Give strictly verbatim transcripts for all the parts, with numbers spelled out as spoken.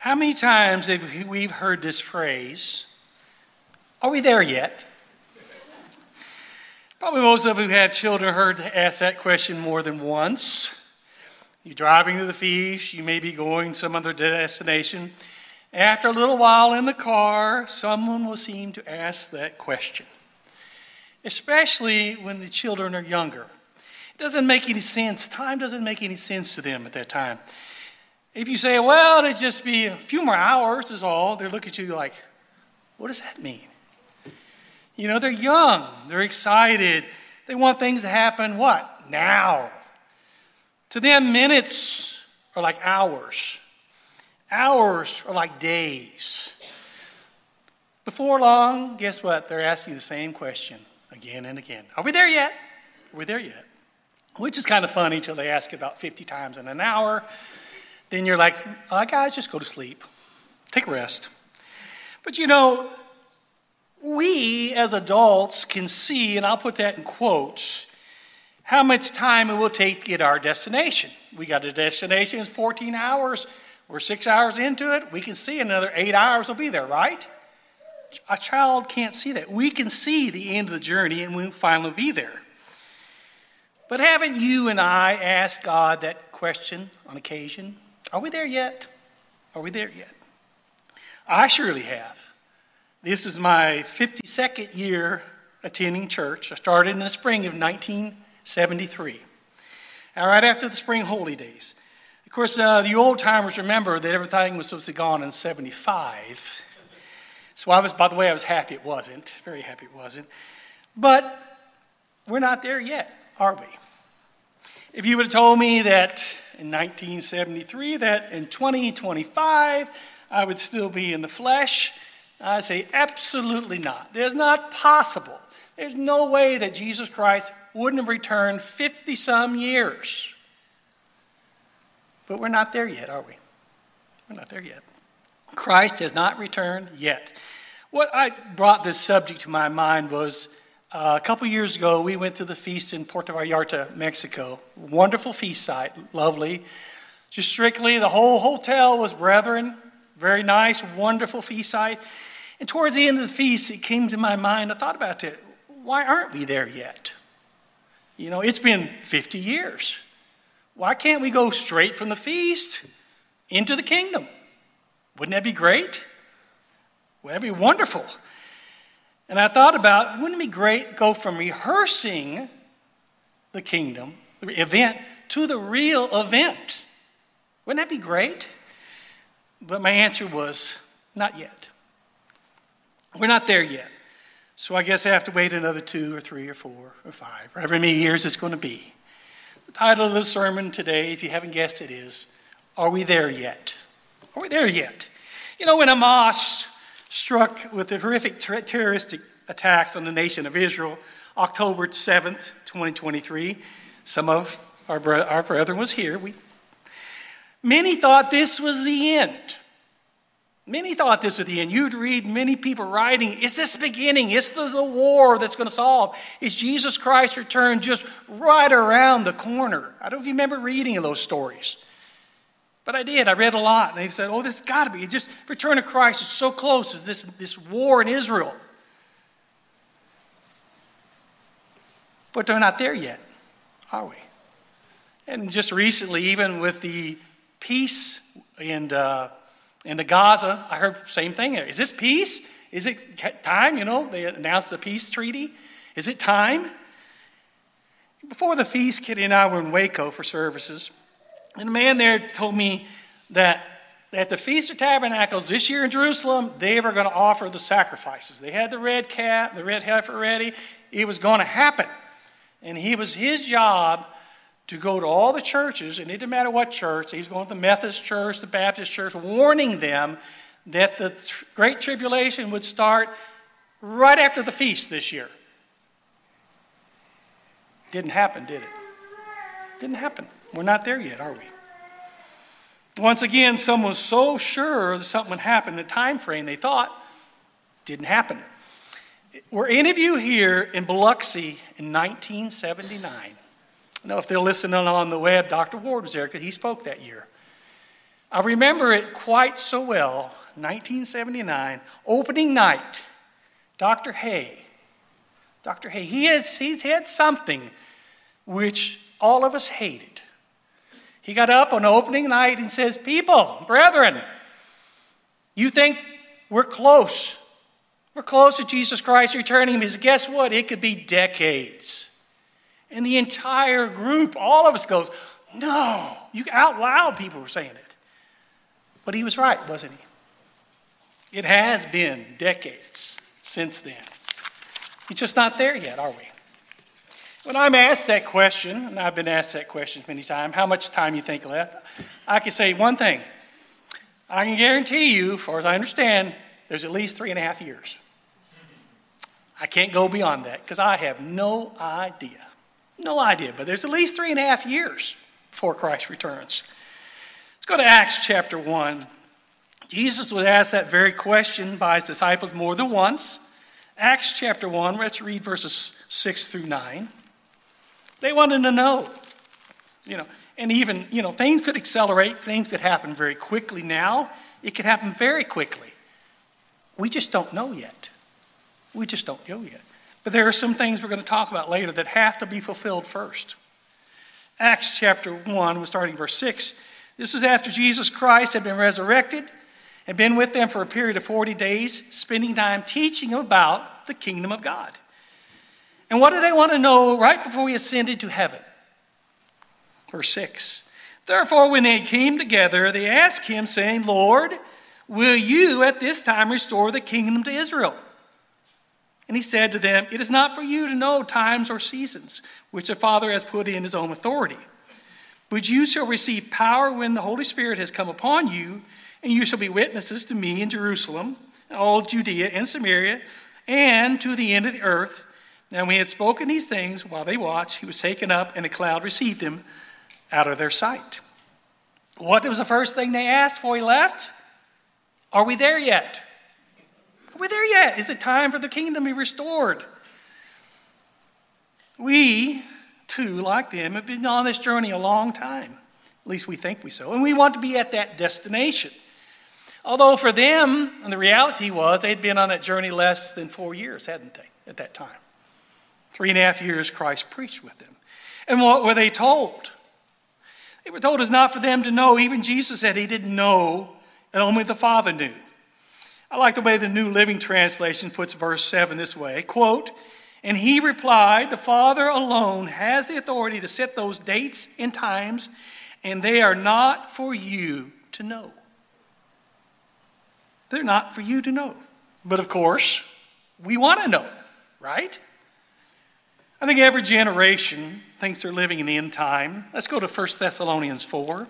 How many times have we heard this phrase, are we there yet? Probably most of you who have children heard ask that question more than once. You're driving to the feast, you may be going to some other destination. After a little while in the car, someone will seem to ask that question, especially when the children are younger. It doesn't make any sense. Time doesn't make any sense to them at that time. If you say, well, it'd just be a few more hours is all, they look at you like, what does that mean? You know, they're young, they're excited, they want things to happen, what? Now. To them, minutes are like hours. Hours are like days. Before long, guess what? They're asking the same question again and again. Are we there yet? Are we there yet? Which is kind of funny until they ask about fifty times in an hour. Then you're like, oh, guys, just go to sleep. Take a rest. But you know, we as adults can see, and I'll put that in quotes, how much time it will take to get our destination. We got a destination, it's fourteen hours. We're six hours into it. We can see another eight hours will be there, right? A child can't see that. We can see the end of the journey and we'll finally be there. But haven't you and I asked God that question on occasion? Are we there yet? Are we there yet? I surely have. This is my fifty-second year attending church. I started in the spring of nineteen seventy-three, all right after the spring holy days. Of course, uh, the old timers remember that everything was supposed to be gone in seventy-five. So I was, by the way, I was happy it wasn't. Very happy it wasn't. But we're not there yet, are we? If you would have told me that in nineteen seventy-three, that in twenty twenty-five, I would still be in the flesh, I'd say absolutely not. It's not possible. There's no way that Jesus Christ wouldn't have returned fifty-some years. But we're not there yet, are we? We're not there yet. Christ has not returned yet. What I brought this subject to my mind was uh, a couple years ago, we went to the feast in Puerto Vallarta, Mexico. Wonderful feast site, lovely. Just strictly, the whole hotel was brethren. Very nice, wonderful feast site. And towards the end of the feast, it came to my mind, I thought about it. Why aren't we there yet? You know, it's been fifty years. Why can't we go straight from the feast into the kingdom? Wouldn't that be great? Wouldn't that be wonderful? And I thought about, wouldn't it be great to go from rehearsing the kingdom, the event, to the real event? Wouldn't that be great? But my answer was, not yet. We're not there yet. So I guess I have to wait another two or three or four or five, or however many years it's going to be. The title of the sermon today, if you haven't guessed it, is, Are We There Yet? Are we there yet? You know, when Hamas struck with the horrific ter- terroristic attacks on the nation of Israel, October seventh, twenty twenty-three, some of our, bro- our brethren was here. We, many thought this was the end. Many thought this was the end. You'd read many people writing, is this the beginning? Is this the war that's going to solve? Is Jesus Christ's return just right around the corner? I don't know if you remember reading those stories. But I did. I read a lot. And they said, oh, this has got to be. It's just return of Christ is so close. It's this, this war in Israel. But they're not there yet, are we? And just recently, even with the peace in, uh, in the Gaza, I heard the same thing. Is this peace? Is it time? You know, they announced the peace treaty. Is it time? Before the feast, Kitty and I were in Waco for services. And a man there told me that at the Feast of Tabernacles this year in Jerusalem, they were going to offer the sacrifices. They had the red calf, the red heifer ready. It was going to happen. And he was his job to go to all the churches, and it didn't matter what church. He was going to the Methodist church, the Baptist church, warning them that the Great Tribulation would start right after the feast this year. Didn't happen, did it? Didn't happen. We're not there yet, are we? Once again, someone was so sure that something would happen in the time frame they thought didn't happen. Were any of you here in Biloxi in nineteen seventy-nine? I know if they're listening on the web, Doctor Ward was there because he spoke that year. I remember it quite so well, nineteen seventy-nine, opening night, Doctor Hay. Doctor Hay, he had, he had something which all of us hated. He got up on opening night and says, people, brethren, you think we're close. We're close to Jesus Christ returning. Because guess what? It could be decades. And the entire group, all of us goes, no. You out loud, people were saying it. But he was right, wasn't he? It has been decades since then. It's just not there yet, are we? When I'm asked that question, and I've been asked that question many times, how much time you think left? I can say one thing. I can guarantee you, as far as I understand, there's at least three and a half years. I can't go beyond that because I have no idea. No idea, but there's at least three and a half years before Christ returns. Let's go to Acts chapter one. Jesus was asked that very question by his disciples more than once. Acts chapter one, let's read verses six through nine. They wanted to know, you know, and even, you know, things could accelerate, things could happen very quickly now. It could happen very quickly. We just don't know yet. We just don't know yet. But there are some things we're going to talk about later that have to be fulfilled first. Acts chapter one, we're starting verse six. This was after Jesus Christ had been resurrected and been with them for a period of forty days, spending time teaching about the kingdom of God. And what did they want to know right before he ascended to heaven? Verse six. Therefore, when they came together, they asked him, saying, Lord, will you at this time restore the kingdom to Israel? And he said to them, it is not for you to know times or seasons, which the Father has put in his own authority. But you shall receive power when the Holy Spirit has come upon you, and you shall be witnesses to me in Jerusalem, and all Judea and Samaria, and to the end of the earth. Now when he had spoken these things, while they watched, he was taken up, and a cloud received him out of their sight. What was the first thing they asked before he left? Are we there yet? Are we there yet? Is it time for the kingdom to be restored? We, too, like them, have been on this journey a long time. At least we think we so. And we want to be at that destination. Although for them, and the reality was, they'd been on that journey less than four years, hadn't they, at that time? Three and a half years Christ preached with them. And what were they told? They were told it's not for them to know. Even Jesus said he didn't know, and only the Father knew. I like the way the New Living Translation puts verse seven this way, quote, and he replied, the Father alone has the authority to set those dates and times, and they are not for you to know. They're not for you to know. But of course, we want to know, right? I think every generation thinks they're living in the end time. Let's go to First Thessalonians four.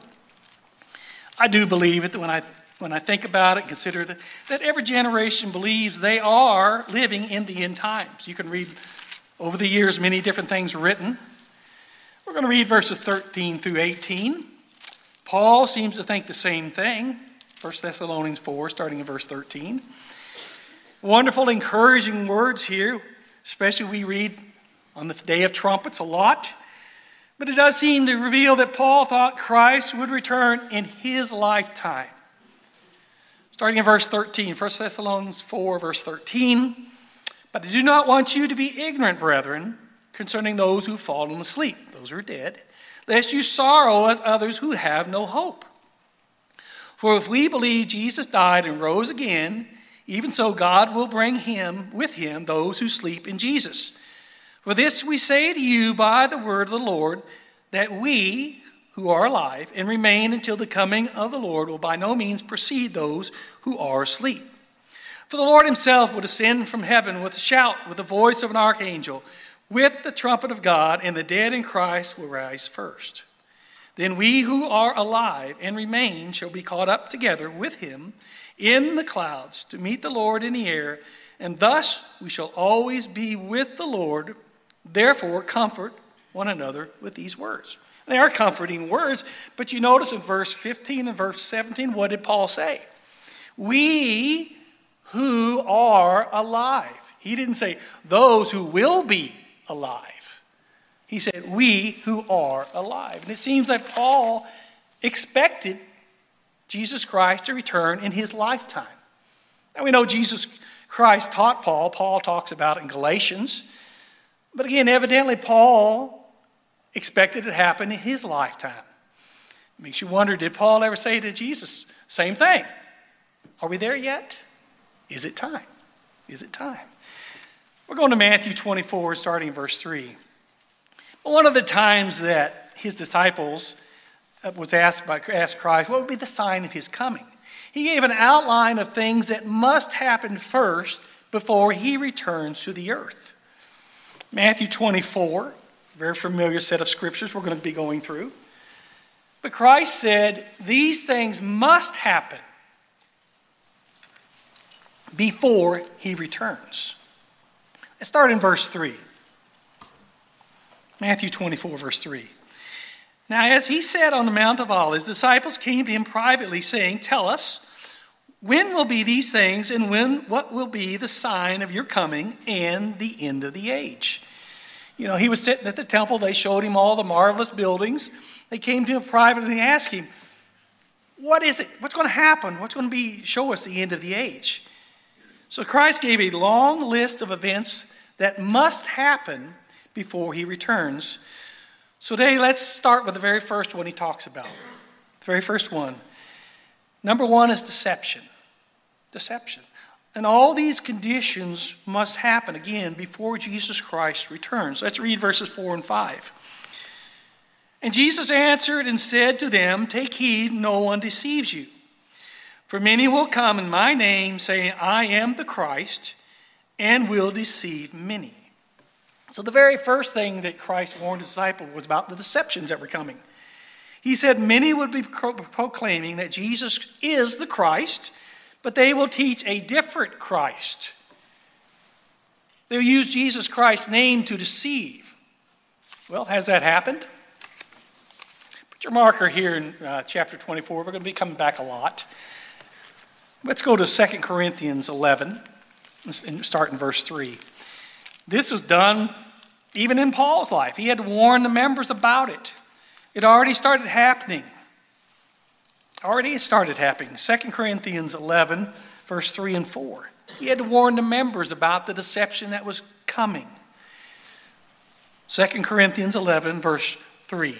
I do believe it when I when I think about it, consider that, that every generation believes they are living in the end times. You can read over the years many different things written. We're going to read verses thirteen through eighteen. Paul seems to think the same thing. First Thessalonians four, starting in verse thirteen. Wonderful, encouraging words here, especially we read on the day of trumpets a lot. But it does seem to reveal that Paul thought Christ would return in his lifetime. Starting in verse thirteen, First Thessalonians four, verse thirteen. But I do not want you to be ignorant, brethren, concerning those who have fallen asleep, those who are dead, lest you sorrow as others who have no hope. For if we believe Jesus died and rose again, even so God will bring him with him those who sleep in Jesus. For this we say to you by the word of the Lord, that we who are alive and remain until the coming of the Lord will by no means precede those who are asleep. For the Lord himself will descend from heaven with a shout, with the voice of an archangel, with the trumpet of God, and the dead in Christ will rise first. Then we who are alive and remain shall be caught up together with him in the clouds to meet the Lord in the air, and thus we shall always be with the Lord. Therefore, comfort one another with these words. They are comforting words, but you notice in verse fifteen and verse seventeen, what did Paul say? We who are alive. He didn't say those who will be alive. He said we who are alive. And it seems like Paul expected Jesus Christ to return in his lifetime. Now we know Jesus Christ taught Paul. Paul talks about it in Galatians. But again, evidently Paul expected it to happen in his lifetime. It makes you wonder, did Paul ever say to Jesus, same thing? Are we there yet? Is it time? Is it time? We're going to Matthew twenty-four, starting in verse three. One of the times that his disciples was asked by asked Christ, what would be the sign of his coming? He gave an outline of things that must happen first before he returns to the earth. Matthew twenty-four, very familiar set of scriptures we're going to be going through. But Christ said, these things must happen before he returns. Let's start in verse three. Matthew twenty-four, verse three. Now, as he sat on the Mount of Olives, disciples came to him privately, saying, tell us, when will be these things, and when what will be the sign of your coming and the end of the age? You know, he was sitting at the temple. They showed him all the marvelous buildings. They came to him privately and asked him, what is it? What's going to happen? What's going to be, show us the end of the age? So Christ gave a long list of events that must happen before he returns. So today, let's start with the very first one he talks about. The very first one. Number one is deception. Deception. And all these conditions must happen again before Jesus Christ returns. Let's read verses four and five. And Jesus answered and said to them, take heed, no one deceives you. For many will come in my name, saying, I am the Christ, and will deceive many. So the very first thing that Christ warned his disciples was about the deceptions that were coming. He said many would be proclaiming that Jesus is the Christ, but they will teach a different Christ. They'll use Jesus Christ's name to deceive. Well, has that happened? Put your marker here in uh, chapter twenty-four. We're going to be coming back a lot. Let's go to Second Corinthians eleven and start in verse three. This was done even in Paul's life. He had to warn the members about it. It already started happening. Already started happening. Second Corinthians eleven, verse three and four. He had to warn the members about the deception that was coming. Second Corinthians eleven, verse three.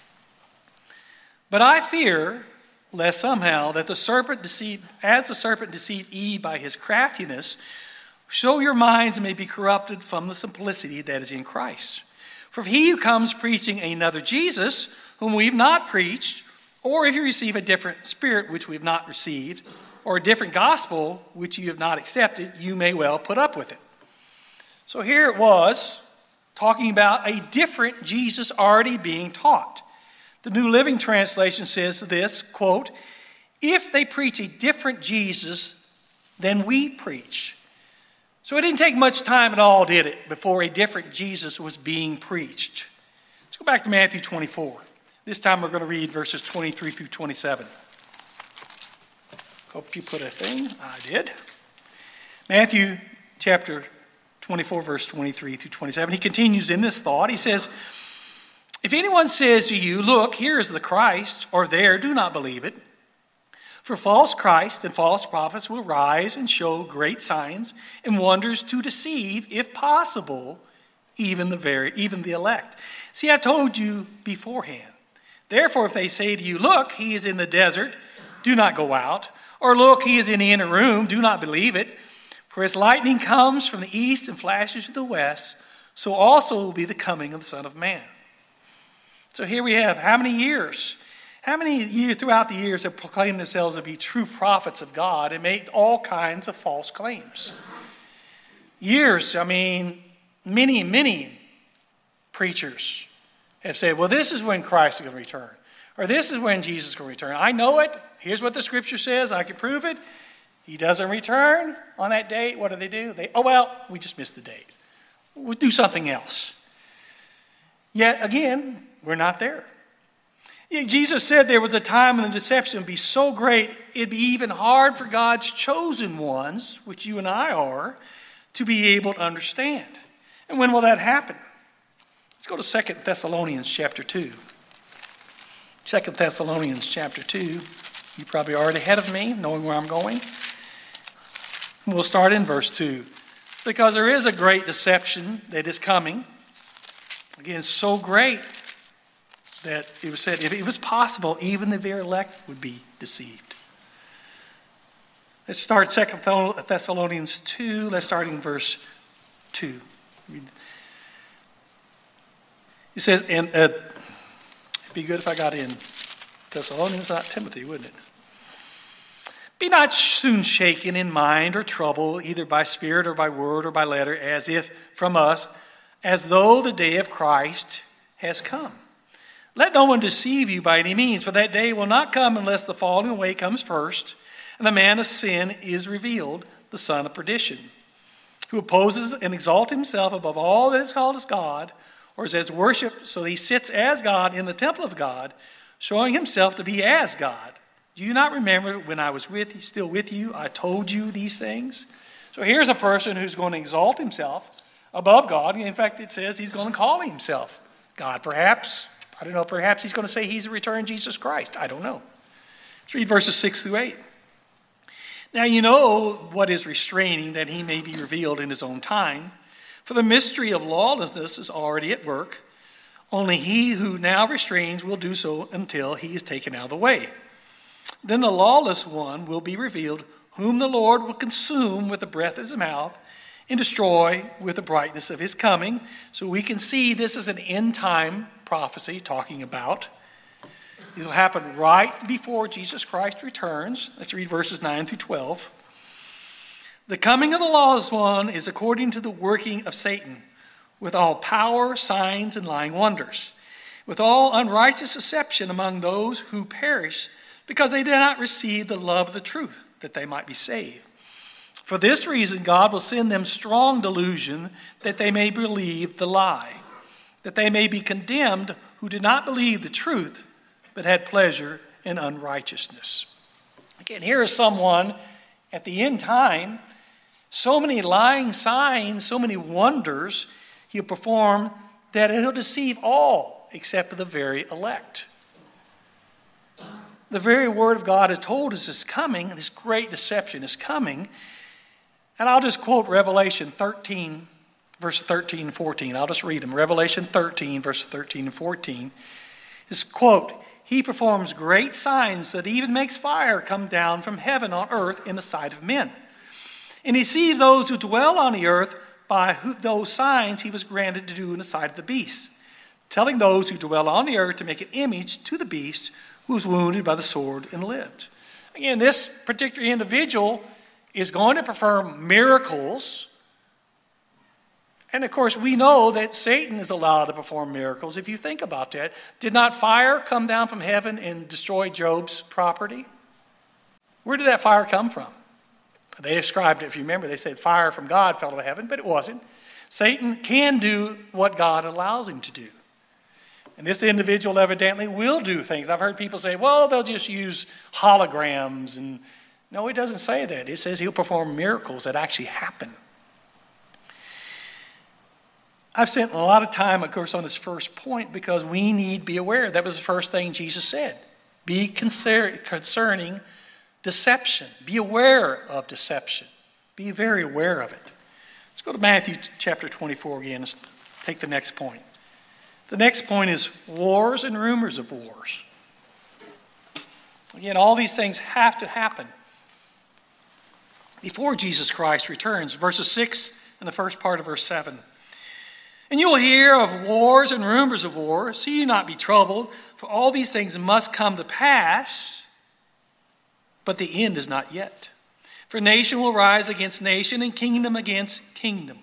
But I fear lest somehow that the serpent deceived, as the serpent deceived Eve by his craftiness, so your minds may be corrupted from the simplicity that is in Christ. For if he who comes preaching another Jesus, whom we have not preached, or if you receive a different spirit which we have not received, or a different gospel which you have not accepted, you may well put up with it. So here it was, talking about a different Jesus already being taught. The New Living Translation says this, quote, if they preach a different Jesus than we preach. So it didn't take much time at all, did it, before a different Jesus was being preached. Let's go back to Matthew twenty-four. This time we're going to read verses twenty-three through twenty-seven. Hope you put a thing. I did. Matthew chapter twenty-four, verse twenty-three through twenty-seven. He continues in this thought. He says, if anyone says to you, look, here is the Christ, or there, do not believe it. For false Christs and false prophets will rise and show great signs and wonders to deceive, if possible, even the very, even the elect. See, I told you beforehand. Therefore, if they say to you, look, he is in the desert, do not go out. Or look, he is in the inner room, do not believe it. For as lightning comes from the east and flashes to the west, so also will be the coming of the Son of Man. So here we have how many years? How many years throughout the years have proclaimed themselves to be true prophets of God and made all kinds of false claims? Years, I mean, many, many preachers have said, well, this is when Christ is going to return. Or this is when Jesus is going to return. I know it. Here's what the scripture says. I can prove it. He doesn't return on that date. What do they do? They, oh, well, we just missed the date. We'll do something else. Yet again, we're not there. Jesus said there was a time when the deception would be so great, it'd be even hard for God's chosen ones, which you and I are, to be able to understand. And when will that happen? Let's go to Second Thessalonians chapter two. Second Thessalonians chapter two. You're probably already ahead of me, knowing where I'm going. We'll start in verse two. Because there is a great deception that is coming. Again, so great that it was said, if it was possible, even the very elect would be deceived. Let's start Second Thessalonians two. Let's start in verse two. It says, and uh, it'd be good if I got in Thessalonians, not Timothy, wouldn't it? Be not soon shaken in mind or troubled, either by spirit or by word or by letter, as if from us, as though the day of Christ has come. Let no one deceive you by any means, for that day will not come unless the falling away comes first, and the man of sin is revealed, the son of perdition, who opposes and exalts himself above all that is called as God, or is as worship, so he sits as God in the temple of God, showing himself to be as God. Do you not remember when I was with you, still with you, I told you these things? So here's a person who's going to exalt himself above God. In fact, it says he's going to call himself God, perhaps. I don't know, perhaps he's going to say he's the returned Jesus Christ. I don't know. Let's read verses six through eight. Now you know what is restraining, that he may be revealed in his own time. For the mystery of lawlessness is already at work. Only he who now restrains will do so until he is taken out of the way. Then the lawless one will be revealed, whom the Lord will consume with the breath of his mouth and destroy with the brightness of his coming. So we can see this is an end time prophecy talking about. It will happen right before Jesus Christ returns. Let's read verses nine through twelve. The coming of the lawless one is according to the working of Satan, with all power, signs, and lying wonders, with all unrighteous deception among those who perish, because they did not receive the love of the truth, that they might be saved. For this reason, God will send them strong delusion, that they may believe the lie, that they may be condemned who did not believe the truth, but had pleasure in unrighteousness. Again, here is someone at the end time, so many lying signs, so many wonders he'll perform that he'll deceive all except the very elect. The very word of God has told us is coming, this great deception is coming. And I'll just quote Revelation thirteen, verse thirteen and fourteen. I'll just read them. Revelation thirteen, verses thirteen and fourteen. This quote, he performs great signs that even makes fire come down from heaven on earth in the sight of men. And he deceives those who dwell on the earth by who, those signs he was granted to do in the sight of the beast, telling those who dwell on the earth to make an image to the beast who was wounded by the sword and lived. Again, this particular individual is going to perform miracles. And of course, we know that Satan is allowed to perform miracles. If you think about that, did not fire come down from heaven and destroy Job's property? Where did that fire come from? They described it, if you remember, they said fire from God fell to heaven, but it wasn't. Satan can do what God allows him to do. And this individual evidently will do things. I've heard people say, well, they'll just use holograms. And no, it doesn't say that. It says he'll perform miracles that actually happen. I've spent a lot of time, of course, on this first point because we need to be aware. That was the first thing Jesus said. Be concerning deception. Be aware of deception. Be very aware of it. Let's go to Matthew chapter twenty-four again. Let's take the next point. The next point is wars and rumors of wars. Again, all these things have to happen before Jesus Christ returns. Verses six and the first part of verse seven. And you will hear of wars and rumors of wars. See you not be troubled, for all these things must come to pass, but the end is not yet. For nation will rise against nation and kingdom against kingdom.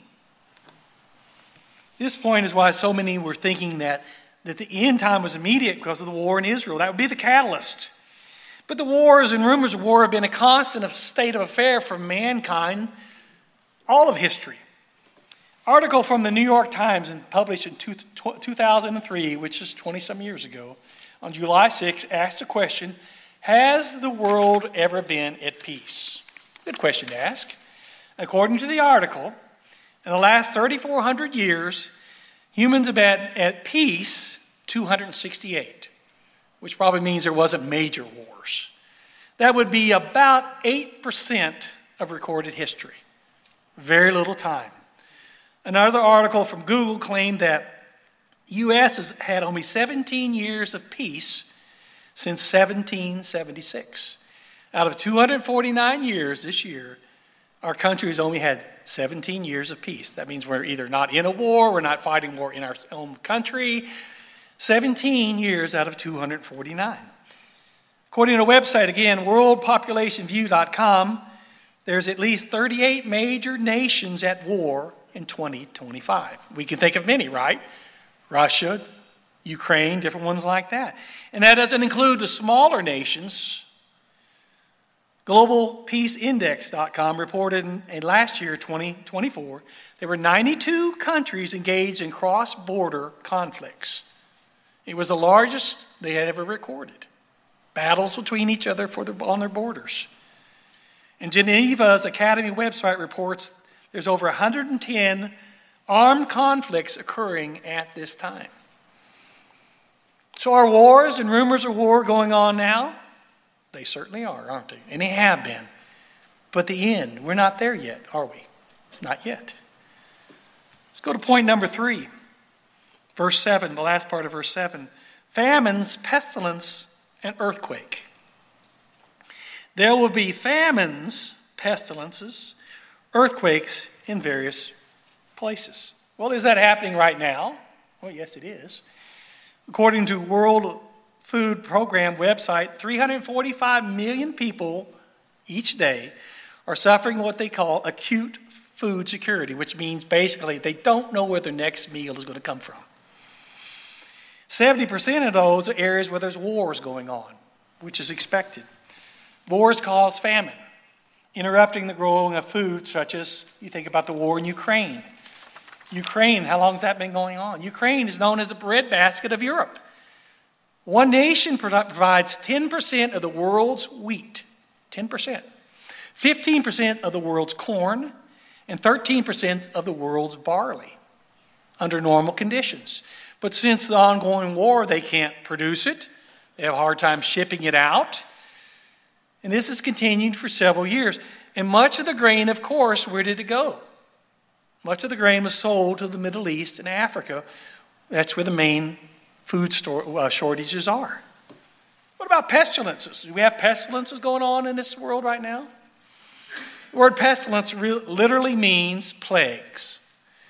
This point is why so many were thinking that, that the end time was immediate because of the war in Israel. That would be the catalyst. But the wars and rumors of war have been a constant state of affair for mankind all of history. Article from the New York Times and published in two thousand three, which is twenty-some years ago, on July sixth, asked the question, has the world ever been at peace? Good question to ask. According to the article, in the last thirty-four hundred years, humans have been at peace two hundred sixty-eight, which probably means there wasn't major wars. That would be about eight percent of recorded history. Very little time. Another article from Google claimed that the U S has had only seventeen years of peace since seventeen seventy-six. Out of two hundred forty-nine years this year, our country has only had seventeen years of peace. That means we're either not in a war, we're not fighting war in our own country. seventeen years out of two hundred forty-nine. According to a website, again, world population view dot com, there's at least thirty-eight major nations at war in twenty twenty-five. We can think of many, right? Russia, Ukraine, different ones like that. And that doesn't include the smaller nations. global peace index dot com reported in, in last year, twenty twenty-four, there were ninety-two countries engaged in cross-border conflicts. It was the largest they had ever recorded. Battles between each other for their, on their borders. And Geneva's Academy website reports there's over one hundred ten armed conflicts occurring at this time. So are wars and rumors of war going on now? They certainly are, aren't they? And they have been. But the end, we're not there yet, are we? Not yet. Let's go to point number three. Verse seven, the last part of verse seven. Famines, pestilence, and earthquake. There will be famines, pestilences, earthquakes in various places. Well, is that happening right now? Well, yes, it is. According to World Food Program website, three hundred forty-five million people each day are suffering what they call acute food security, which means basically they don't know where their next meal is going to come from. seventy percent of those are areas where there's wars going on, which is expected. Wars cause famine, interrupting the growing of food, such as you think about the war in Ukraine. Ukraine, how long has that been going on? Ukraine is known as the breadbasket of Europe. One nation provides ten percent of the world's wheat, ten percent. fifteen percent of the world's corn, and thirteen percent of the world's barley under normal conditions. But since the ongoing war, they can't produce it. They have a hard time shipping it out. And this has continued for several years. And much of the grain, of course, where did it go? Much of the grain was sold to the Middle East and Africa. That's where the main food store, uh, shortages are. What about pestilences? Do we have pestilences going on in this world right now? The word pestilence re- literally means plagues.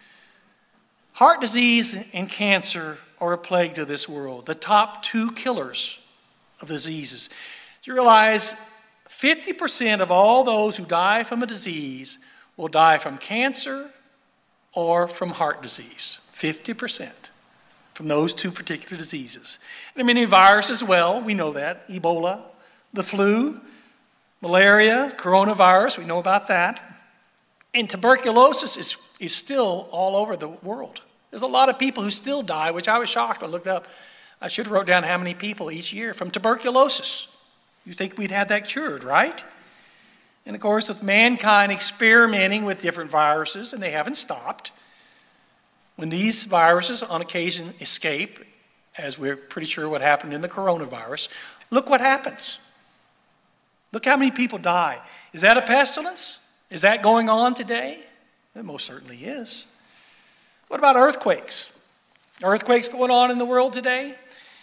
Heart disease and cancer are a plague to this world, the top two killers of diseases. Do you realize fifty percent of all those who die from a disease will die from cancer or from heart disease? fifty percent from those two particular diseases. And many viruses as well, we know that. Ebola, the flu, malaria, coronavirus, we know about that. And tuberculosis is, is still all over the world. There's a lot of people who still die, which I was shocked. I looked up. I should have wrote down how many people each year from tuberculosis. You'd think we'd had that cured, right? And of course, with mankind experimenting with different viruses, and they haven't stopped, when these viruses on occasion escape, as we're pretty sure what happened in the coronavirus, look what happens. Look how many people die. Is that a pestilence? Is that going on today? It most certainly is. What about earthquakes? Are earthquakes going on in the world today?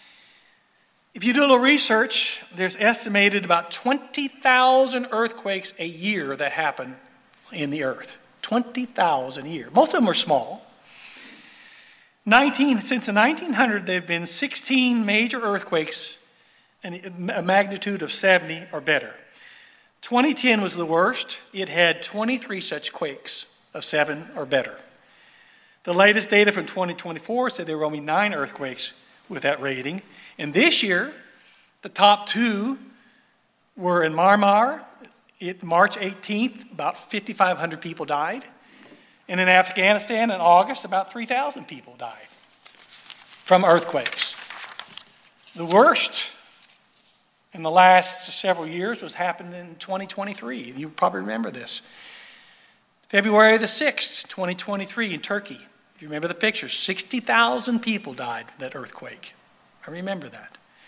If you do a little research, there's estimated about twenty thousand earthquakes a year that happen in the earth. twenty thousand a year. Most of them are small. nineteen, since the nineteen hundreds, there have been sixteen major earthquakes and a magnitude of seventy or better. twenty ten was the worst. It had twenty-three such quakes of seven or better. The latest data from twenty twenty-four said there were only nine earthquakes with that rating. And this year, the top two were in Myanmar. It, March eighteenth, about fifty-five hundred people died. And in Afghanistan in August, about three thousand people died from earthquakes. The worst in the last several years was happened in twenty twenty-three. You probably remember this. February the sixth, twenty twenty-three in Turkey. If you remember the pictures, sixty thousand people died from that earthquake. I remember that.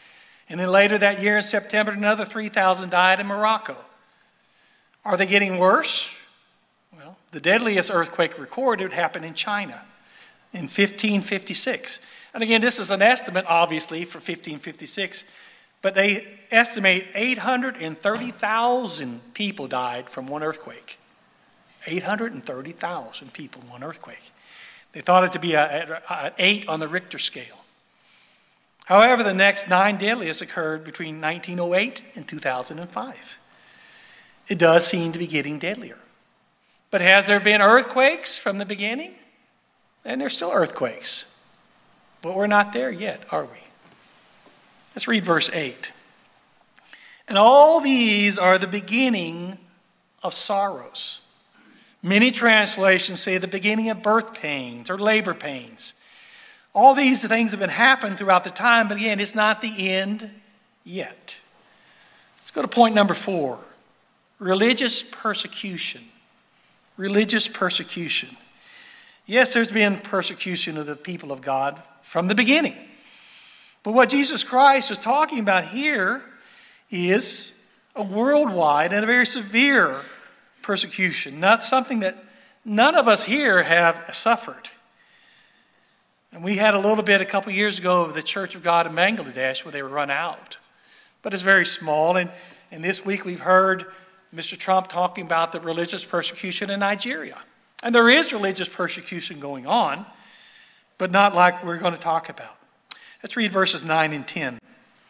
And then later that year in September, another three thousand died in Morocco. Are they getting worse? Well, the deadliest earthquake recorded happened in China in fifteen fifty-six. And again, this is an estimate, obviously, for fifteen fifty-six, but they estimate eight hundred thirty thousand people died from one earthquake. eight hundred thirty thousand people in one earthquake. They thought it to be an eight on the Richter scale. However, the next nine deadliest occurred between nineteen oh eight and two thousand five. It does seem to be getting deadlier. But has there been earthquakes from the beginning? And there's still earthquakes. But we're not there yet, are we? Let's read verse eight. And all these are the beginning of sorrows. Many translations say the beginning of birth pains or labor pains. All these things have been happening throughout the time, but again, it's not the end yet. Let's go to point number four. Religious persecution. Religious persecution. Yes, there's been persecution of the people of God from the beginning. But what Jesus Christ was talking about here is a worldwide and a very severe persecution, not something that none of us here have suffered. And we had a little bit a couple years ago of the Church of God in Bangladesh where they were run out. But it's very small. And, and this week we've heard Mister Trump talking about the religious persecution in Nigeria. And there is religious persecution going on, but not like we're going to talk about. Let's read verses nine and ten.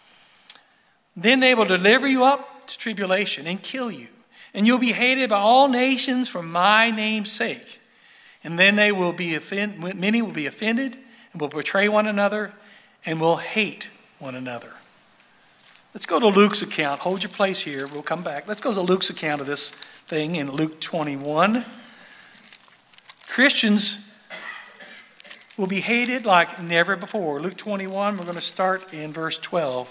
Then they will deliver you up to tribulation and kill you, and you'll be hated by all nations for my name's sake. And then they will be offend- many will be offended and will betray one another and will hate one another. Let's go to Luke's account. Hold your place here. We'll come back. Let's go to Luke's account of this thing in Luke twenty-one. Christians will be hated like never before. Luke twenty-one, we're going to start in verse twelve.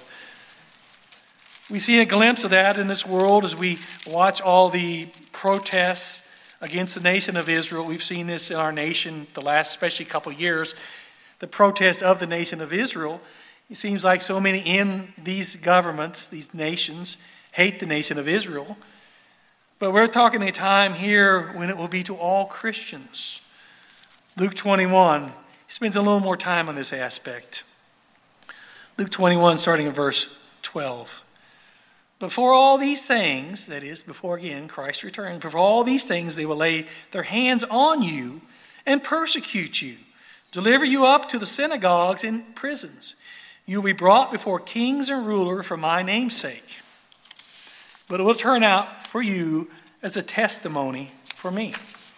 We see a glimpse of that in this world as we watch all the protests against the nation of Israel. We've seen this in our nation the last, especially couple of years, the protest of the nation of Israel. It seems like so many in these governments, these nations, hate the nation of Israel. But we're talking a time here when it will be to all Christians. Luke twenty-one, he spends a little more time on this aspect. Luke twenty-one, starting in verse twelve. Before all these things, that is, before again Christ returns, before all these things they will lay their hands on you and persecute you, deliver you up to the synagogues and prisons. You will be brought before kings and rulers for my name's sake. But it will turn out for you as a testimony for me.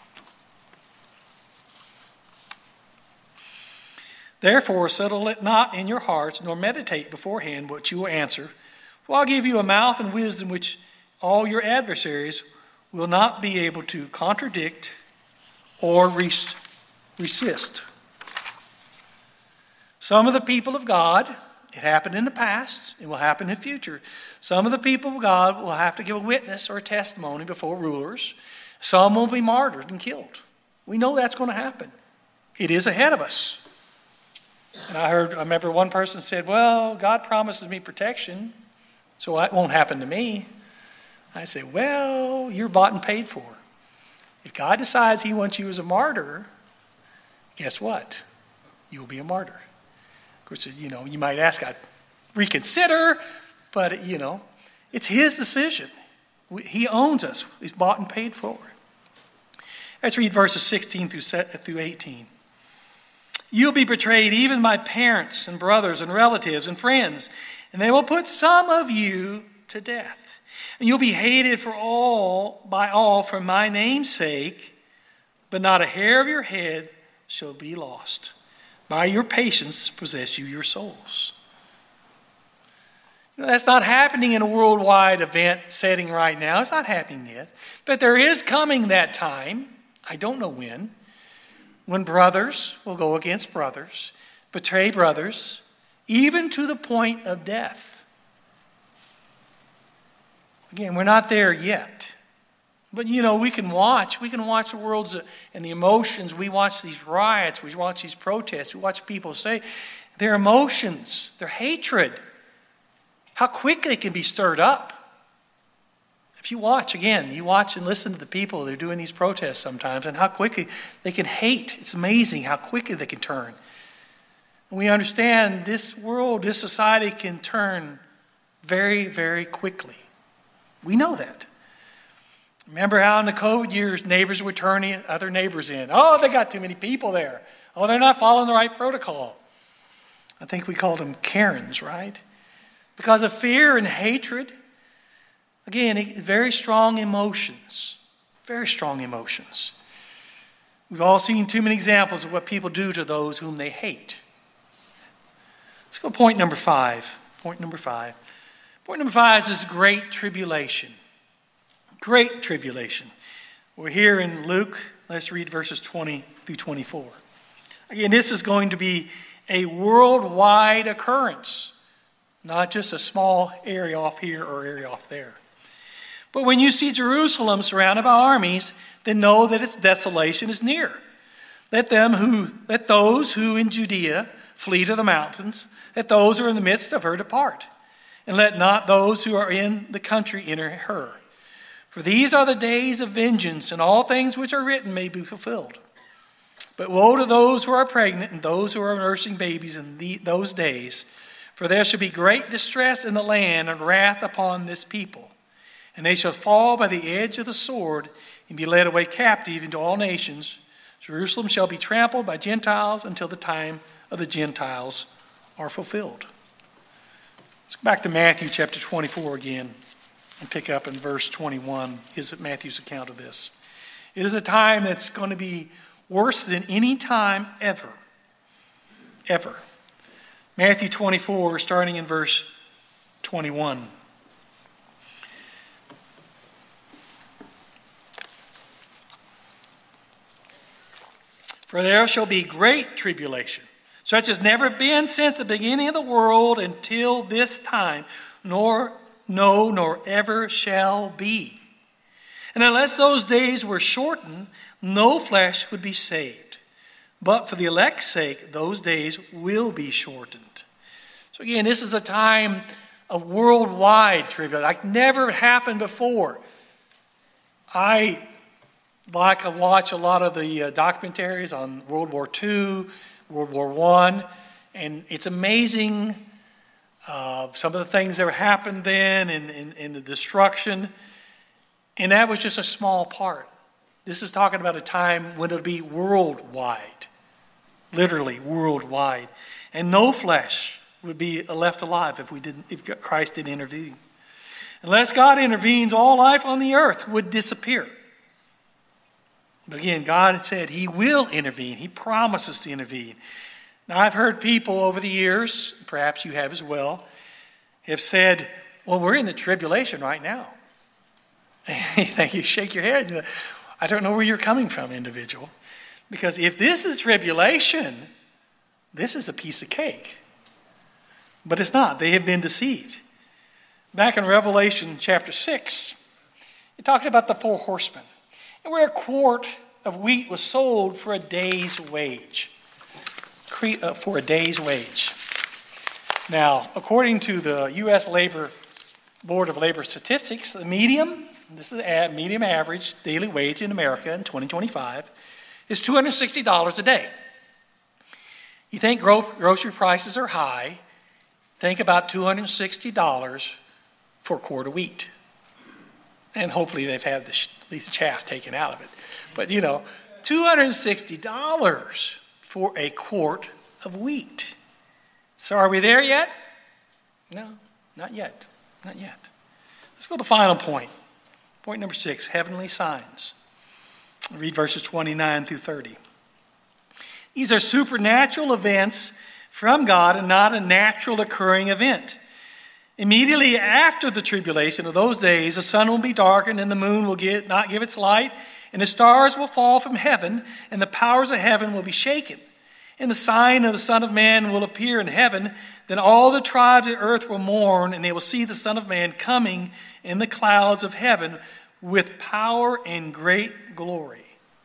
Therefore, settle it not in your hearts, nor meditate beforehand what you will answer. For I'll give you a mouth and wisdom which all your adversaries will not be able to contradict or resist. Some of the people of God, it happened in the past, it will happen in the future. Some of the people of God will have to give a witness or a testimony before rulers. Some will be martyred and killed. We know that's going to happen. It is ahead of us. And I heard, I remember one person said, well, God promises me protection, so that won't happen to me. I said, well, you're bought and paid for. If God decides he wants you as a martyr, guess what? You'll be a martyr. Of course, you know, you might ask God, reconsider, but, you know, it's his decision. He owns us. He's bought and paid for. Let's read verses sixteen through eighteen. You'll be betrayed even by parents and brothers and relatives and friends, and they will put some of you to death. And you'll be hated for all by all for my name's sake, but not a hair of your head shall be lost. By your patience possess you your souls. You know, that's not happening in a worldwide event setting right now. It's not happening yet. But there is coming that time, I don't know when, when brothers will go against brothers, betray brothers, even to the point of death. Again, we're not there yet. But, you know, we can watch. We can watch the world's and the emotions. We watch these riots. We watch these protests. We watch people say their emotions, their hatred. how quickly it can be stirred up. If you watch, again, you watch and listen to the people that are doing these protests sometimes and how quickly they can hate. It's amazing how quickly they can turn. And we understand this world, this society can turn very, very quickly. We know that. Remember how in the COVID years, neighbors were turning other neighbors in. Oh, they got too many people there. Oh, they're not following the right protocol. I think we called them Karens, right? Because of fear and hatred. Again, very strong emotions. Very strong emotions. We've all seen too many examples of what people do to those whom they hate. Let's go to point number five. Point number five. Point number five is this great tribulation. Great tribulation. We're here in Luke. Let's read verses twenty through twenty-four. Again, this is going to be a worldwide occurrence, not just a small area off here or area off there. But when you see Jerusalem surrounded by armies, then know that its desolation is near. Let them who, let those who in Judea flee to the mountains. Let those who are in the midst of her depart. And let not those who are in the country enter her. For these are the days of vengeance, and all things which are written may be fulfilled. But woe to those who are pregnant and those who are nursing babies in the, those days, for there shall be great distress in the land and wrath upon this people. And they shall fall by the edge of the sword and be led away captive into all nations. Jerusalem shall be trampled by Gentiles until the time of the Gentiles are fulfilled. Let's go back to Matthew chapter twenty-four again and pick up in verse twenty-one. Is Matthew's account of this. It is a time that's going to be worse than any time ever. Ever. Matthew twenty-four, starting in verse twenty-one. For there shall be great tribulation, such as never been since the beginning of the world until this time, nor no, nor ever shall be. And unless those days were shortened, no flesh would be saved. But for the elect's sake, those days will be shortened. So again, this is a time of worldwide tribulation, like never happened before. I like to watch a lot of the uh, documentaries on World War Two, World War One, and it's amazing uh, some of the things that happened then and, and, and the destruction. And that was just a small part. This is talking about a time when it'll be worldwide, literally worldwide, and no flesh would be left alive if we didn't, if Christ didn't intervene. Unless God intervenes, all life on the earth would disappear. But again, God said He will intervene. He promises to intervene. Now, I've heard people over the years, perhaps you have as well, have said, well, we're in the tribulation right now. And you shake your head. I don't know where you're coming from, individual. Because if this is tribulation, this is a piece of cake. But it's not. They have been deceived. Back in Revelation chapter six, it talks about the four horsemen. And where a quart of wheat was sold for a day's wage. For a day's wage. Now, according to the U S Labor Board of Labor Statistics, the medium, this is the medium average daily wage in America in twenty twenty-five, is two hundred sixty dollars a day. You think gro- grocery prices are high, think about two hundred sixty dollars for a quart of wheat. And hopefully they've had the, at least the chaff taken out of it. But, you know, two hundred sixty dollars for a quart of wheat. So are we there yet? No, not yet. Not yet. Let's go to the final point. Point number six, heavenly signs. Read verses twenty-nine through thirty. These are supernatural events from God and not a natural occurring event. Immediately after the tribulation of those days, the sun will be darkened and the moon will get, not give its light, and the stars will fall from heaven, and the powers of heaven will be shaken. And the sign of the Son of Man will appear in heaven. Then all the tribes of earth will mourn, and they will see the Son of Man coming in the clouds of heaven with power and great glory.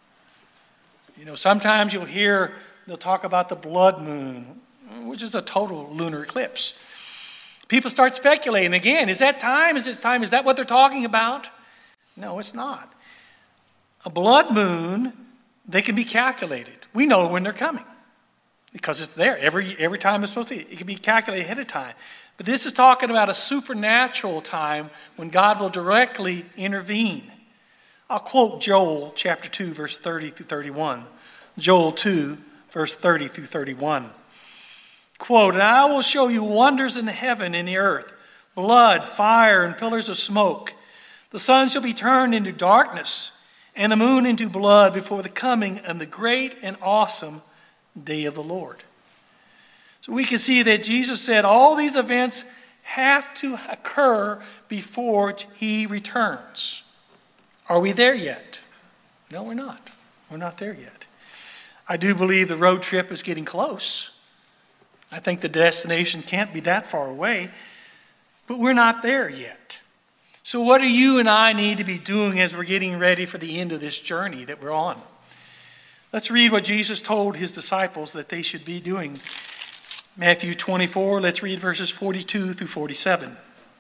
You know, sometimes you'll hear, they'll talk about the blood moon, which is a total lunar eclipse. People start speculating again. Is that time? Is this time? Is that what they're talking about? No, it's not. A blood moon, they can be calculated. We know when they're coming because it's there. Every, every time it's supposed to be. It can be calculated ahead of time. But this is talking about a supernatural time when God will directly intervene. I'll quote Joel chapter two, verse thirty through thirty-one. Joel two, verse thirty through thirty-one. Quote, "And I will show you wonders in the heaven and the earth, blood, fire, and pillars of smoke. The sun shall be turned into darkness, and the moon into blood before the coming of the great and awesome day of the Lord." So we can see that Jesus said all these events have to occur before he returns. Are we there yet? No, we're not. We're not there yet. I do believe the road trip is getting close. I think the destination can't be that far away, but we're not there yet. So what do you and I need to be doing as we're getting ready for the end of this journey that we're on? Let's read what Jesus told his disciples that they should be doing. Matthew twenty-four, let's read verses forty-two through forty-seven.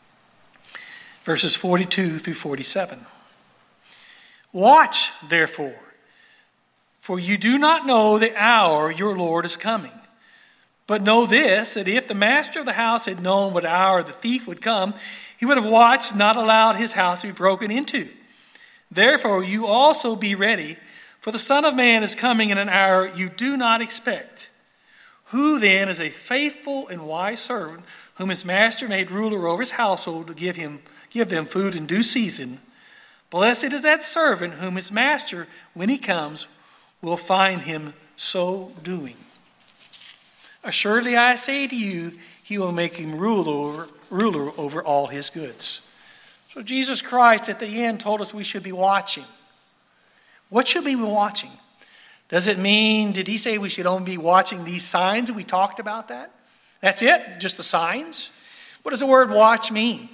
Verses forty-two through forty-seven. "Watch, therefore, for you do not know the hour your Lord is coming. But know this, that if the master of the house had known what hour the thief would come, he would have watched, not allowed his house to be broken into. Therefore you also be ready, for the Son of Man is coming in an hour you do not expect. Who then is a faithful and wise servant, whom his master made ruler over his household to give him give them food in due season? Blessed is that servant whom his master, when he comes, will find him so doing. Assuredly I say to you, he will make him ruler over, ruler over all his goods." So Jesus Christ at the end told us we should be watching. What should we be watching? Does it mean, did he say we should only be watching these signs? We talked about that. That's it? Just the signs? What does the word watch mean?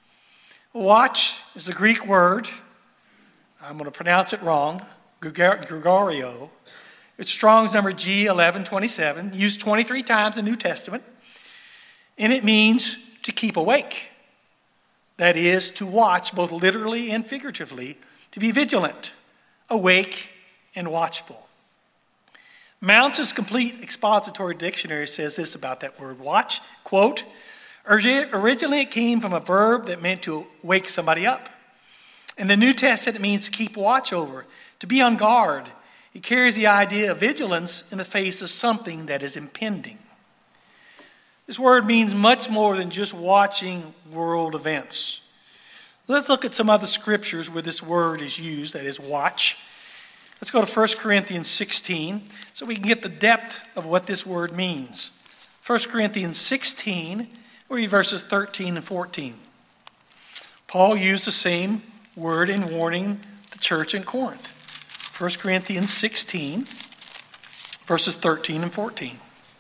Watch is the Greek word, I'm going to pronounce it wrong, Gregorio. It's Strong's number G eleven twenty-seven, used twenty-three times in the New Testament. And it means to keep awake. That is, to watch both literally and figuratively, to be vigilant, awake, and watchful. Mounce's Complete Expository Dictionary says this about that word watch, quote, "Originally it came from a verb that meant to wake somebody up. In the New Testament it means to keep watch over, to be on guard. It carries the idea of vigilance in the face of something that is impending." This word means much more than just watching world events. Let's look at some other scriptures where this word is used, that is watch. Let's go to First Corinthians sixteen so we can get the depth of what this word means. First Corinthians sixteen, we'll read verses thirteen and fourteen. Paul used the same word in warning the church in Corinth. First Corinthians sixteen, verses thirteen and fourteen.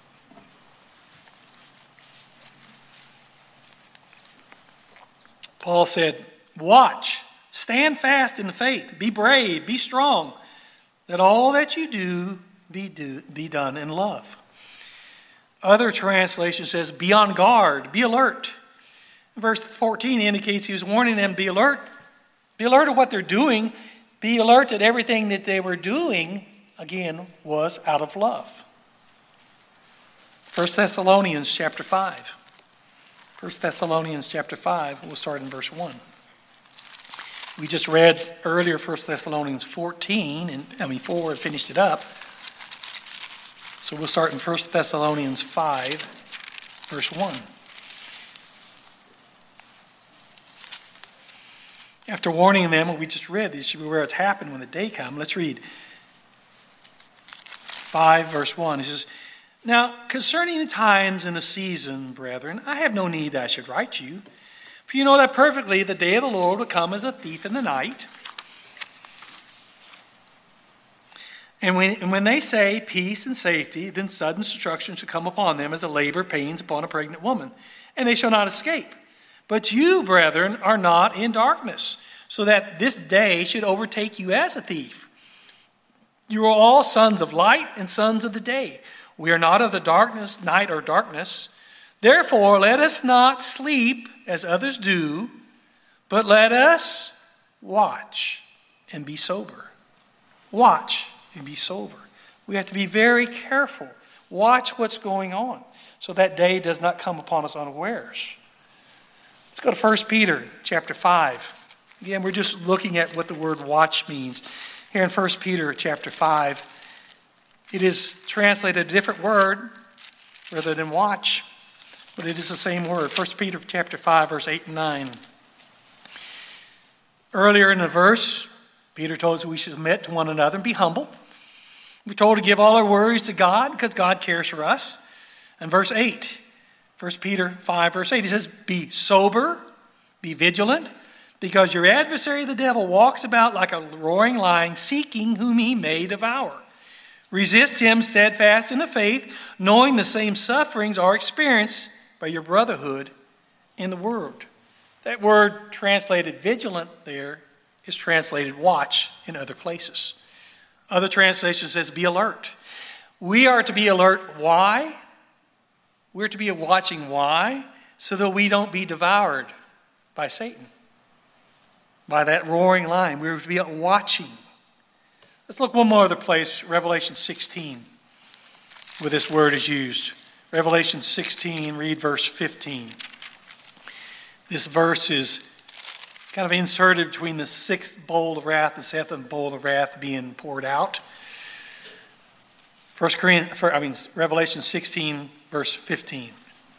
Paul said, "Watch, stand fast in the faith, be brave, be strong, that all that you do be, do, be done in love." Other translation says, "Be on guard, be alert." Verse fourteen indicates he was warning them, be alert. Be alert at what they're doing. Be alert that everything that they were doing, again, was out of love. First Thessalonians chapter five. First Thessalonians chapter five, we'll start in verse one. We just read earlier First Thessalonians fourteen, and I mean four, and finished it up. So we'll start in First Thessalonians five, verse one. After warning them, what we just read, this should be where it's happened when the day comes. Let's read five, verse one. It says, "Now, concerning the times and the season, brethren, I have no need that I should write you. For you know that perfectly the day of the Lord will come as a thief in the night. And when, and when they say peace and safety, then sudden destruction shall come upon them as a labor pains upon a pregnant woman, and they shall not escape. But you, brethren, are not in darkness, so that this day should overtake you as a thief. You are all sons of light and sons of the day. We are not of the darkness, night or darkness. Therefore, let us not sleep as others do, but let us watch and be sober. Watch and be sober. We have to be very careful. Watch what's going on so that day does not come upon us unawares. Let's go to First Peter chapter five. Again, we're just looking at what the word watch means. Here in First Peter chapter five, it is translated a different word rather than watch, but it is the same word. First Peter chapter five, verse eight and nine. Earlier in the verse, Peter told us we should submit to one another and be humble. We're told to give all our worries to God because God cares for us. And verse eight, First Peter five, verse eight, he says, be sober, be vigilant, because your adversary, the devil, walks about like a roaring lion, seeking whom he may devour. Resist him steadfast in the faith, knowing the same sufferings are experienced by your brotherhood in the word. That word translated vigilant there is translated watch in other places. Other translations says be alert. We are to be alert. Why? We're to be watching. Why? So that we don't be devoured by Satan, by that roaring lion. We're to be watching. Let's look one more other place, Revelation sixteen, where this word is used. Revelation sixteen, read verse fifteen. This verse is kind of inserted between the sixth bowl of wrath and seventh bowl of wrath being poured out. First Corinthians, I mean Revelation sixteen, verse fifteen.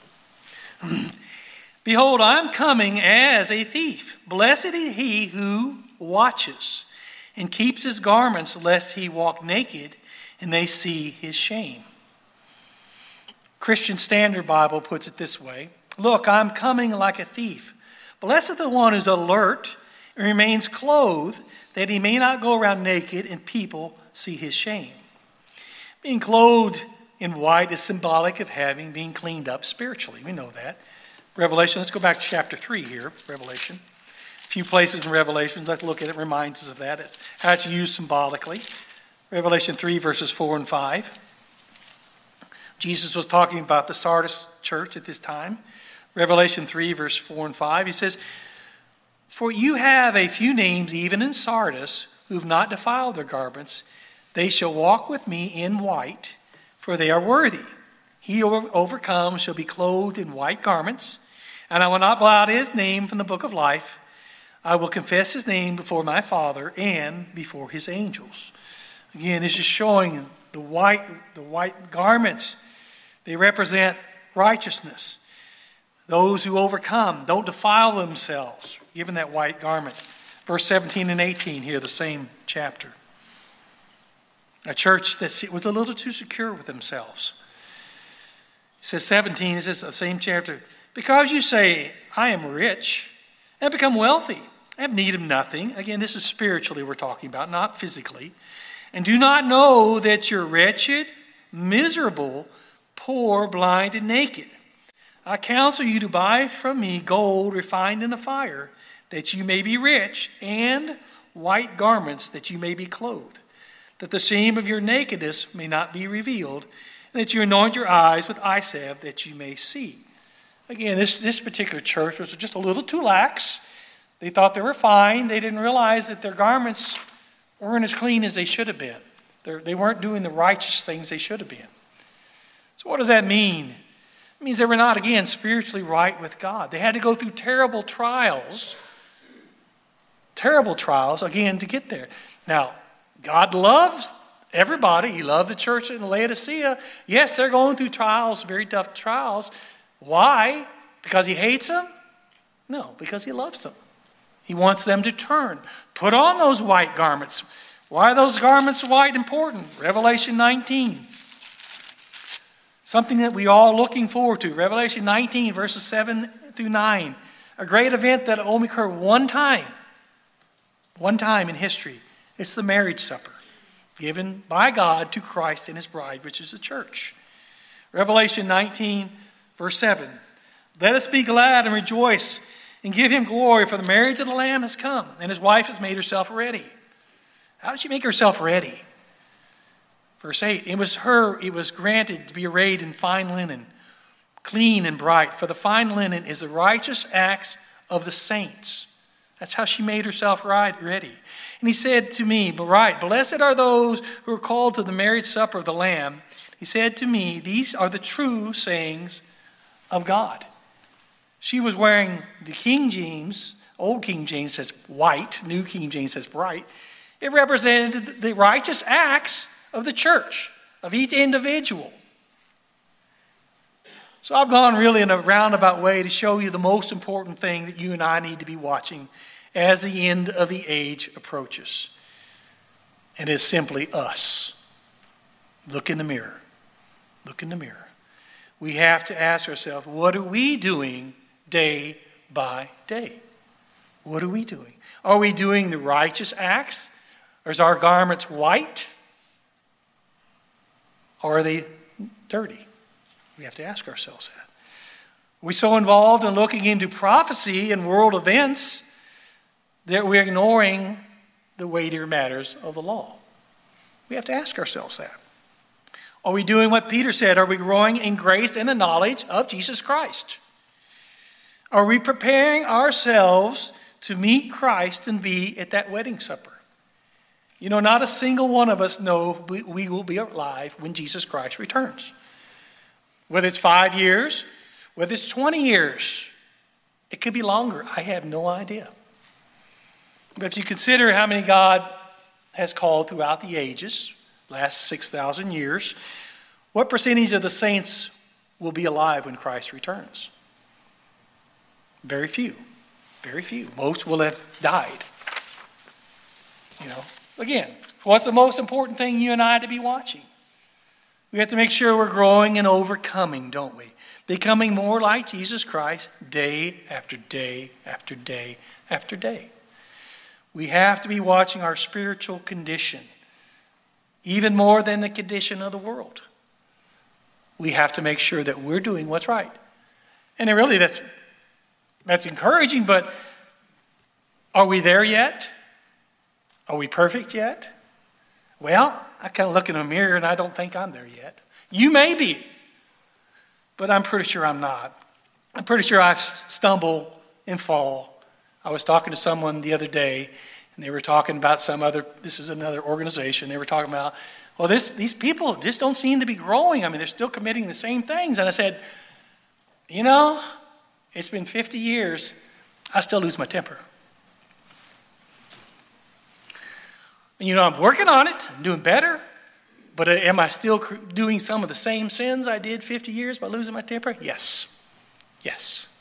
Behold, I am coming as a thief. Blessed is he who watches and keeps his garments, lest he walk naked and they see his shame. Christian Standard Bible puts it this way. Look, I'm coming like a thief. Blessed the one who's alert and remains clothed, that he may not go around naked and people see his shame. Being clothed in white is symbolic of having been cleaned up spiritually. We know that. Revelation, let's go back to chapter three here, Revelation. A few places in Revelation, let's look at it, reminds us of that, how it's used symbolically. Revelation three, verses four and five. Jesus was talking about the Sardis church at this time. Revelation three, verse four and five, he says, for you have a few names even in Sardis who have not defiled their garments. They shall walk with me in white, for they are worthy. He who overcomes shall be clothed in white garments, and I will not blot out his name from the book of life. I will confess his name before my Father and before his angels. Again, this is showing the white, the white garments. They represent righteousness. Those who overcome don't defile themselves, given that white garment. Verse seventeen and eighteen here, the same chapter. A church that was a little too secure with themselves. It says seventeen, it says the same chapter, because you say, I am rich and become wealthy, I have need of nothing. Again, this is spiritually we're talking about, not physically. And do not know that you're wretched, miserable, poor, blind, and naked. I counsel you to buy from me gold refined in the fire, that you may be rich, and white garments, that you may be clothed, that the shame of your nakedness may not be revealed, and that you anoint your eyes with eye salve, that you may see. Again, this, this particular church was just a little too lax. They thought they were fine. They didn't realize that their garments weren't as clean as they should have been. They're, they weren't doing the righteous things they should have been. So what does that mean? It means they were not, again, spiritually right with God. They had to go through terrible trials, terrible trials, again, to get there. Now, God loves everybody. He loved the church in Laodicea. Yes, they're going through trials, very tough trials. Why? Because he hates them? No, because he loves them. He wants them to turn. Put on those white garments. Why are those garments white important? Revelation nineteen. Something that we all looking forward to. Revelation nineteen, verses seven through nine. A great event that only occurred one time. One time in history. It's the marriage supper given by God to Christ and his bride, which is the church. Revelation nineteen, verse seven. Let us be glad and rejoice and give him glory, for the marriage of the Lamb has come, and his wife has made herself ready. How did she make herself ready? Verse eight, it was her, it was granted to be arrayed in fine linen, clean and bright, for the fine linen is the righteous acts of the saints. That's how she made herself right, ready. And he said to me, but right, blessed are those who are called to the marriage supper of the Lamb. He said to me, these are the true sayings of God. She was wearing the King James, old King James says white, new King James says bright. It represented the righteous acts of the church, of each individual. So I've gone really in a roundabout way to show you the most important thing that you and I need to be watching as the end of the age approaches. And it's simply us. Look in the mirror. Look in the mirror. We have to ask ourselves, what are we doing day by day? What are we doing? Are we doing the righteous acts? Or is our garments white? Or are they dirty? We have to ask ourselves that. Are we so involved in looking into prophecy and world events that we're ignoring the weightier matters of the law? We have to ask ourselves that. Are we doing what Peter said? Are we growing in grace and the knowledge of Jesus Christ? Are we preparing ourselves to meet Christ and be at that wedding supper? You know, not a single one of us know we, we will be alive when Jesus Christ returns. Whether it's five years, whether it's twenty years, it could be longer. I have no idea. But if you consider how many God has called throughout the ages, last six thousand years, what percentage of the saints will be alive when Christ returns? Very few. Very few. Most will have died. You know, again, what's the most important thing you and I to be watching? We have to make sure we're growing and overcoming, don't we? Becoming more like Jesus Christ day after day after day after day. We have to be watching our spiritual condition, even more than the condition of the world. We have to make sure that we're doing what's right. And it really, that's, that's encouraging, but are we there yet? Are we perfect yet? Well, I kind of look in a mirror and I don't think I'm there yet. You may be, but I'm pretty sure I'm not. I'm pretty sure I stumble and fall. I was talking to someone the other day, and they were talking about some other, this is another organization, they were talking about, well, this, these people just don't seem to be growing. I mean, they're still committing the same things. And I said, you know, it's been fifty years. I still lose my temper. And, you know, I'm working on it. I'm doing better. But am I still doing some of the same sins I did fifty years by losing my temper? Yes. Yes.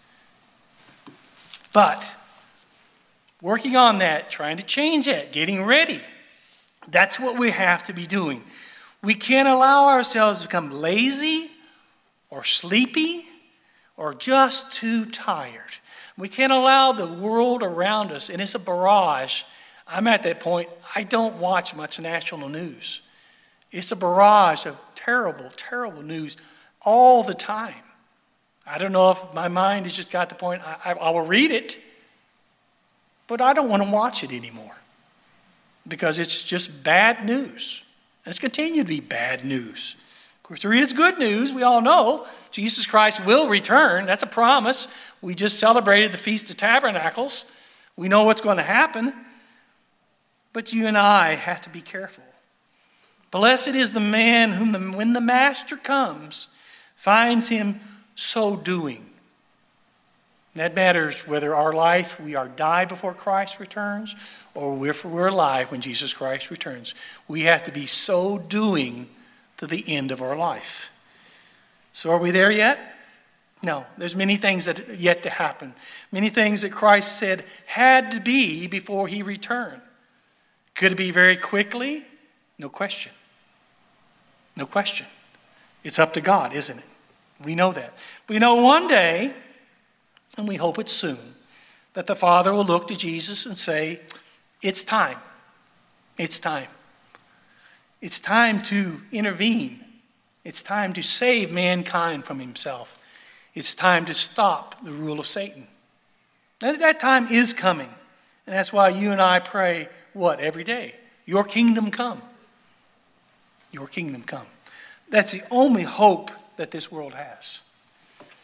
But working on that, trying to change that, getting ready, that's what we have to be doing. We can't allow ourselves to become lazy or sleepy or just too tired. We can't allow the world around us, and it's a barrage. I'm at that point. I don't watch much national news. It's a barrage of terrible, terrible news all the time. I don't know if my mind has just got to the point, I, I, I will read it, but I don't want to watch it anymore because it's just bad news. And it's continued to be bad news. Of course, there is good news. We all know Jesus Christ will return. That's a promise. We just celebrated the Feast of Tabernacles. We know what's going to happen. But you and I have to be careful. Blessed is the man whom, the, when the master comes, finds him so doing. That matters whether our life, we are die before Christ returns, or we're, we're alive when Jesus Christ returns. We have to be so doing to the end of our life. So are we there yet? No. There's many things that are yet to happen. Many things that Christ said had to be before he returned. Could it be very quickly? No question. No question. It's up to God, isn't it? We know that. We know one day, and we hope it's soon, that the Father will look to Jesus and say, it's time. It's time. It's time to intervene. It's time to save mankind from himself. It's time to stop the rule of Satan. And that time is coming. And that's why you and I pray, what, every day? Your kingdom come. Your kingdom come. That's the only hope that this world has.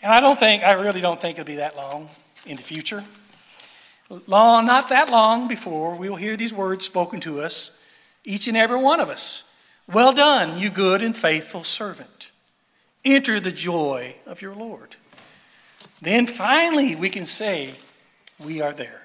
And I don't think, I really don't think it'll be that long in the future. Long, not that long before we will hear these words spoken to us, each and every one of us. Well done, you good and faithful servant. Enter the joy of your Lord. Then finally we can say we are there.